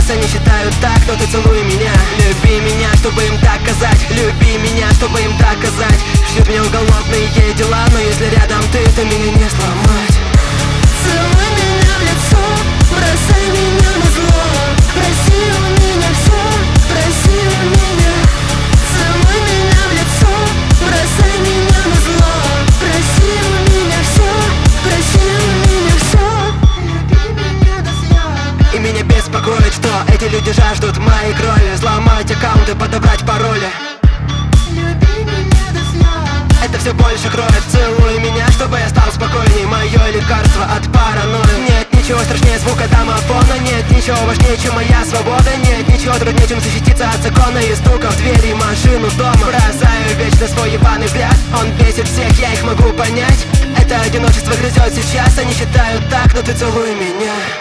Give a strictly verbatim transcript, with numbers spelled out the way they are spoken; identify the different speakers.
Speaker 1: сейчас они считают так, но ты целуй меня. Люби меня, чтобы им так казать. Люби меня, чтобы им так казать. Ждет меня уголовные дела, но если рядом ты, то меня не сломать.
Speaker 2: Целуй меня в лицо, бросай меня на зло. Проси у меня все, проси у меня. Целуй меня в лицо, бросай меня на зло. Проси у меня все, проси у меня все. Люби меня до слез.
Speaker 1: И меня беспокоит, что эти люди жаждут моей крови. Взломать аккаунты, подобрать пароли.
Speaker 2: Люби меня до слез.
Speaker 1: Это все больше кроет. Целуй меня, чтобы я стал спокойней. Мое лекарство от паранойи. Нет ничего страшнее звука домофона. Нет ничего важнее, чем моя свобода. Нет ничего труднее, чем защититься от закона. И стука в двери, машину, дома. Бросаю вечно свой ебаный взгляд. Он бесит всех, я их могу понять. Это одиночество грызет сейчас. Они считают так, но ты целуй меня.